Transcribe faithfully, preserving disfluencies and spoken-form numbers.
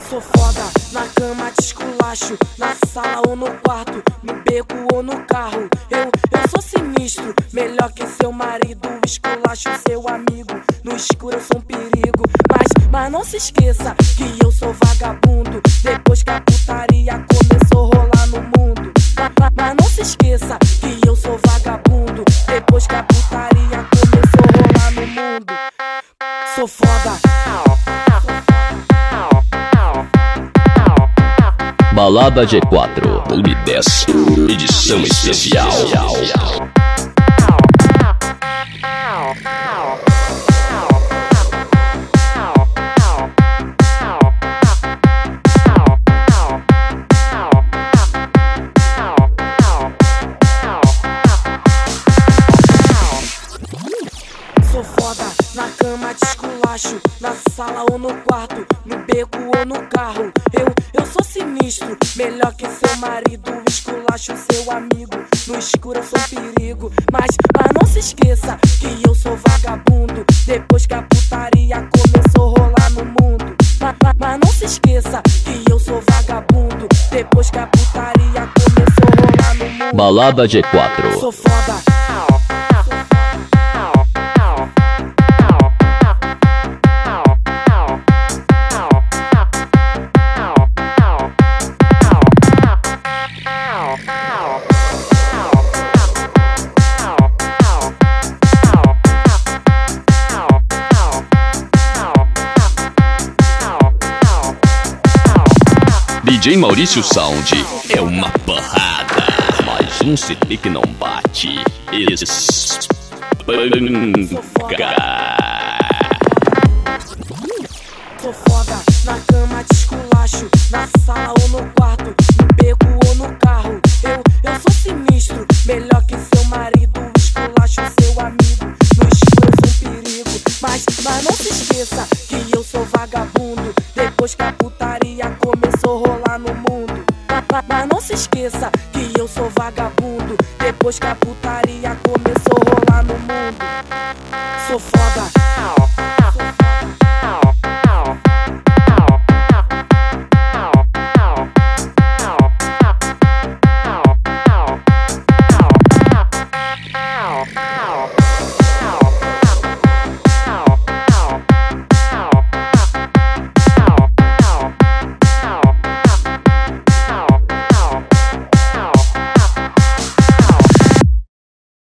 Sou foda, na cama te esculacho, na sala ou no quarto, no beco ou no carro. Eu, eu sou sinistro, melhor que seu marido. Esculacho seu amigo, no escuro eu sou um perigo. Mas, mas não se esqueça que eu sou vagabundo, depois que a putaria começou a rolar no mundo. Mas, mas, mas não se esqueça que eu sou vagabundo, depois que a putaria começou a rolar no mundo. Sou foda. Balada G quatro, volume dez, edição especial. Sou foda, na cama te esculacho, na sala ou no quarto, no beco ou no carro. Eu, eu sou sinistro, melhor que seu marido. Esculacho seu amigo, no escuro eu sou um perigo. Mas, mas não se esqueça que eu sou vagabundo, depois que a putaria começou a rolar no mundo. Mas, mas, mas não se esqueça que eu sou vagabundo, depois que a putaria começou a rolar no mundo. Balada G quatro. Sou foda. D J Maurício Sound é uma porrada, mais um C D que não bate. Espanca. Sou foda, na cama te esculacho, na sala ou no quarto, no beco ou no carro. Eu, eu sou sinistro, melhor que seu marido. Esculacho seu amigo, no escuro eu sou um perigo. Mas, mas não se esqueça que eu sou vagabundo, depois que a putaria começou a rolar no mundo. Mas, mas, mas não se esqueça que eu sou vagabundo, depois que a putaria começou a rolar no mundo. Sou foda.